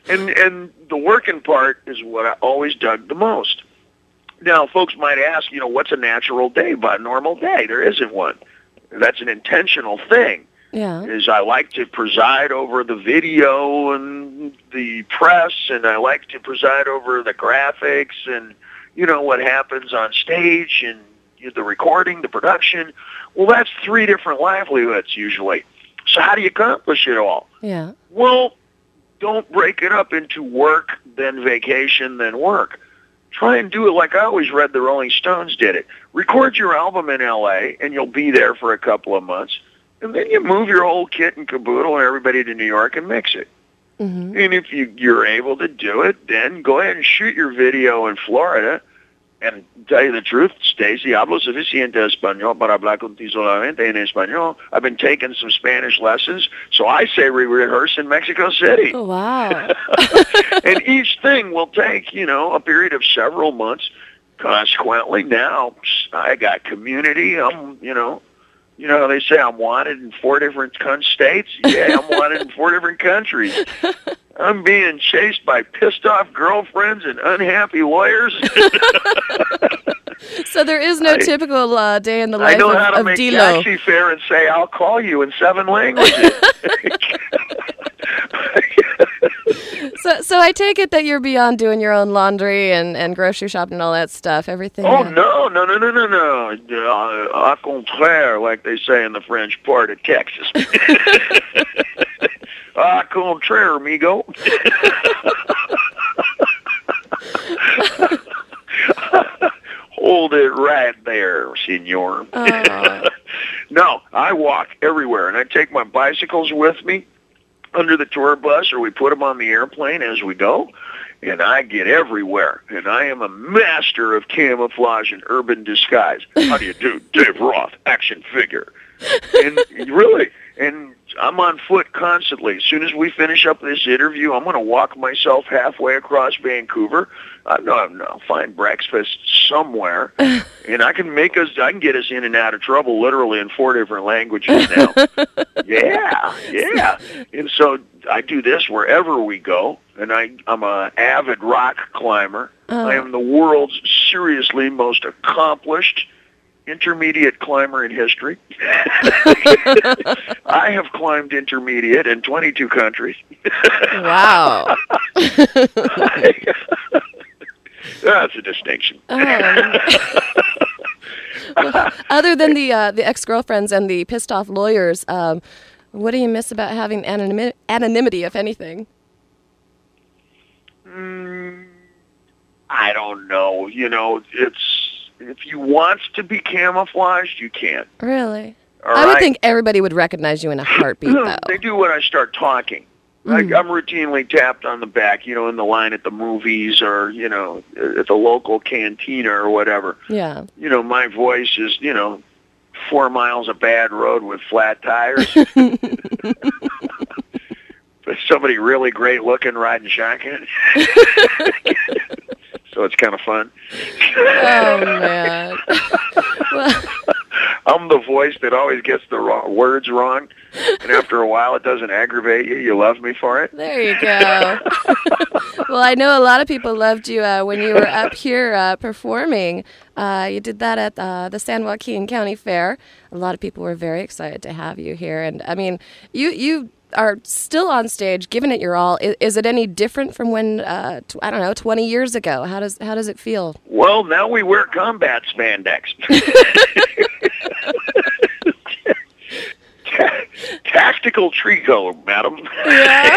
And the working part is what I always dug the most. Now, folks might ask, what's a natural day by a normal day? There isn't one. That's an intentional thing. Yeah. Is I like to preside over the video and the press, and I like to preside over the graphics and, what happens on stage and the recording, the production. Well, that's 3 different livelihoods usually. So how do you accomplish it all? Yeah. Well, don't break it up into work, then vacation, then work. Try and do it like I always read the Rolling Stones did it. Record your album in L.A., and you'll be there for a couple of months. And then you move your whole kit and caboodle and everybody to New York and mix it. Mm-hmm. And if you're able to do it, then go ahead and shoot your video in Florida. And tell you the truth, Stacy, hablo suficiente español para hablar contigo solamente en español. I've been taking some Spanish lessons, so I say we rehearse in Mexico City. Oh, wow. And each thing will take, a period of several months. Consequently, now I got community. I'm, how they say I'm wanted in 4 different states? Yeah, I'm wanted in 4 different countries. I'm being chased by pissed-off girlfriends and unhappy lawyers. So there is no typical day in the life of Dilo. I know how to make taxi fare and say, I'll call you in 7 languages. So I take it that you're beyond doing your own laundry and grocery shopping and all that stuff, everything. Oh, no. Au contraire, like they say in the French part of Texas. Au contraire, amigo. Hold it right there, senor. No, I walk everywhere, and I take my bicycles with me under the tour bus, or we put them on the airplane as we go, and I get everywhere. And I am a master of camouflage and urban disguise. How do you do, Dave Roth, action figure? And really, and I'm on foot constantly. As soon as we finish up this interview, I'm going to walk myself halfway across Vancouver. I'll find breakfast somewhere, and I can get us in and out of trouble literally in 4 different languages now. Yeah. And so I do this wherever we go, and I'm an avid rock climber. I am the world's seriously most accomplished intermediate climber in history. I have climbed intermediate in 22 countries. Wow. That's a distinction. Well, other than the ex-girlfriends and the pissed-off lawyers, what do you miss about having anonymity, if anything? I don't know. If you want to be camouflaged, you can. Really? I would think everybody would recognize you in a heartbeat, though. They do when I start talking. I'm routinely tapped on the back, in the line at the movies or, at the local cantina or whatever. Yeah. My voice is, 4 miles of bad road with flat tires. But somebody really great looking riding shotgun. So it's kind of fun. Oh, man. Well, I'm the voice that always gets the words wrong, and after a while it doesn't aggravate you. You love me for it. There you go. Well, I know a lot of people loved you when you were up here performing. You did that at the San Joaquin County Fair. A lot of people were very excited to have you here. And, I mean, you are still on stage, giving it your all. Is it any different from when, 20 years ago? How does it feel? Well, now we wear combat spandex. Tactical tricot, madam. Yeah.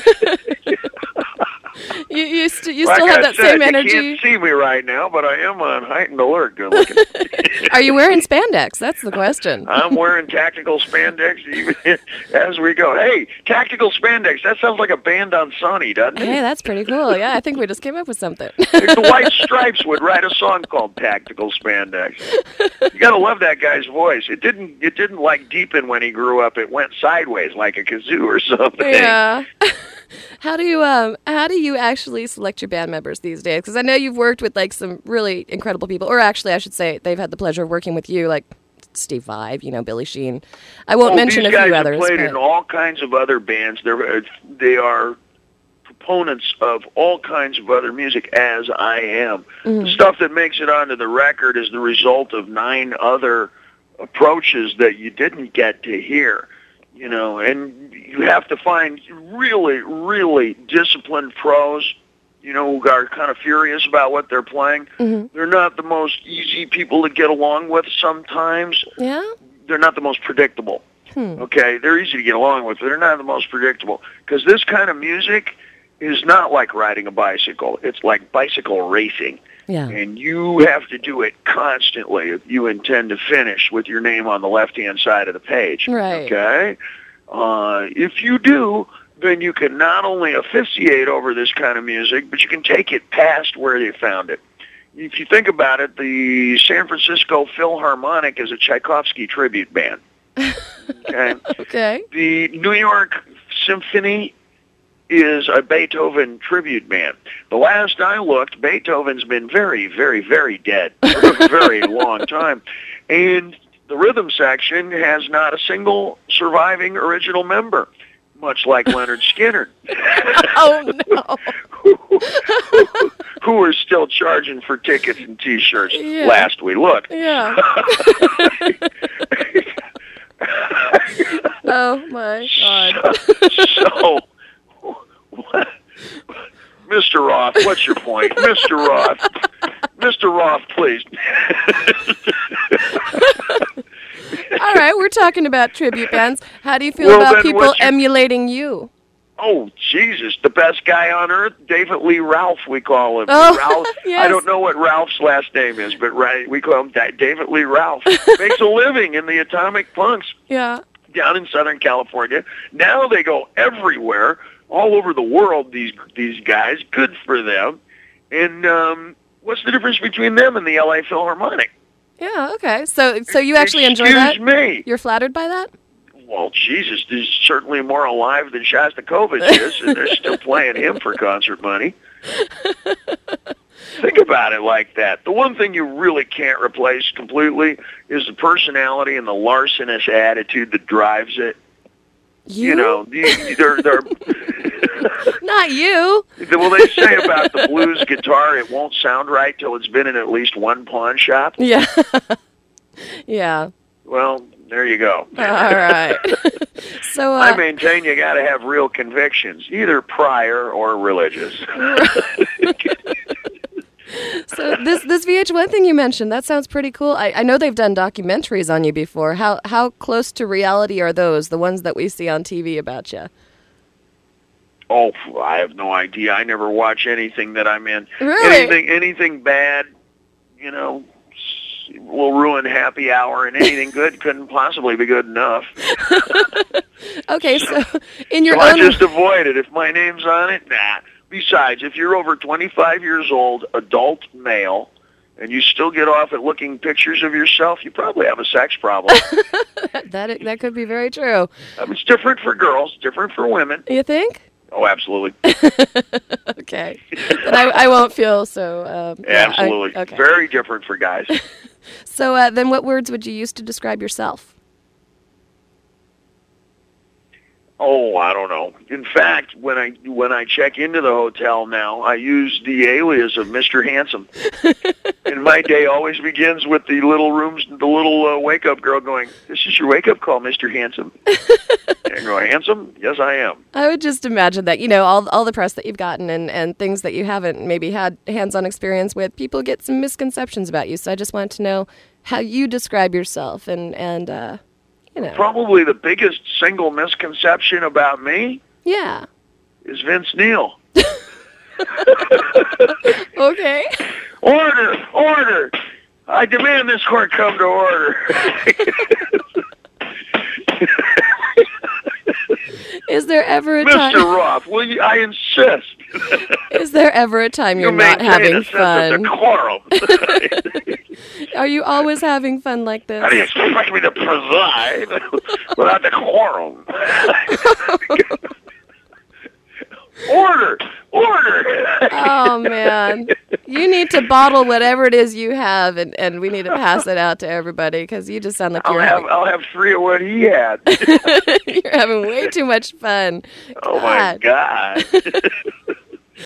You still have that same energy. You can't see me right now, but I am on heightened alert. Good looking. Are you wearing spandex? That's the question. I'm wearing tactical spandex even as we go. Hey, tactical spandex. That sounds like a band on Sony, doesn't it? Hey, that's pretty cool. Yeah, I think we just came up with something. The White Stripes would write a song called Tactical Spandex. You gotta love that guy's voice. It didn't like deepen when he grew up. It went sideways like a kazoo or something. Yeah. How do you actually select your band members these days? Because I know you've worked with like some really incredible people, or actually I should say they've had the pleasure of working with you, like Steve Vai, Billy Sheehan. I won't mention a few others. These guys have played in all kinds of other bands. They are components of all kinds of other music as I am. Mm-hmm. The stuff that makes it onto the record is the result of 9 other approaches that you didn't get to hear. And you have to find really, really disciplined pros, who are kind of furious about what they're playing. Mm-hmm. They're not the most easy people to get along with sometimes. Yeah? They're not the most predictable. Okay? They're easy to get along with, but they're not the most predictable. Because this kind of music is not like riding a bicycle. It's like bicycle racing. Yeah. And you have to do it constantly if you intend to finish with your name on the left-hand side of the page. Right. Okay? If you do, then you can not only officiate over this kind of music, but you can take it past where they found it. If you think about it, the San Francisco Philharmonic is a Tchaikovsky tribute band. Okay? Okay. The New York Symphony is a Beethoven tribute band. The last I looked, Beethoven's been very, very, very dead for a very long time. And the rhythm section has not a single surviving original member, much like Leonard Skinner. Oh, no. who are still charging for tickets and T-shirts Yeah. last we looked. Yeah. Oh, my God. So Mr. Roth, what's your point? Mr. Roth. Mr. Roth, please. All right, we're talking about tribute bands. How do you feel Well, about then people what's your- emulating you? Oh, Jesus, the best guy on earth, David Lee Ralph, we call him. Oh, Ralph. yes. I don't know what Ralph's last name is, but we call him David Lee Ralph. Makes a living in the Atomic Punks Yeah. down in Southern California. Now they go everywhere, all over the world, these guys. Good for them. And what's the difference between them and the L.A. Philharmonic? Yeah, okay. So you actually enjoy that? Excuse me. You're flattered by that? Well, Jesus, he's certainly more alive than Shostakovich is, and they're still playing him for concert money. Think about it like that. The one thing you really can't replace completely is the personality and the larcenous attitude that drives it. You? They're Not you. well, they say about the blues guitar, it won't sound right till it's been in at least one pawn shop. Yeah. Yeah. Well, there you go. All right. So I maintain you got to have real convictions, either prior or religious. So this VH1 thing you mentioned, that sounds pretty cool. I know they've done documentaries on you before. How close to reality are those, the ones that we see on TV about you? Oh, I have no idea. I never watch anything that I'm in. Really? Anything bad, will ruin happy hour, and anything good couldn't possibly be good enough. Okay, so in your So own... I just avoid it. If my name's on it, nah. Besides, if you're over 25 years old, adult male, and you still get off at looking pictures of yourself, you probably have a sex problem. that could be very true. It's different for girls, different for women. You think? Oh, absolutely. Okay. Then I won't feel so... Absolutely. Okay. Very different for guys. So then what words would you use to describe yourself? Oh, I don't know. In fact, when I check into the hotel now, I use the alias of Mr. Handsome. And my day always begins with the little wake-up girl going, "This is your wake-up call, Mr. Handsome." And I go, "Handsome? Yes, I am." I would just imagine that, all the press that you've gotten and things that you haven't maybe had hands-on experience with, people get some misconceptions about you. So I just wanted to know how you describe yourself and Probably the biggest single misconception about me Yeah. is Vince Neil. Okay. Order! I demand this court come to order. Is there ever a time... Mr. Roth, will you? I insist. Is there ever a time you're not maintain having a sense fun? of decorum. Are you always having fun like this? How do you expect me to preside without decorum? Order! Oh, man. You need to bottle whatever it is you have, and we need to pass it out to everybody, because you just sound like I'll have 3 of what he had. you're having way too much fun. Oh, my God.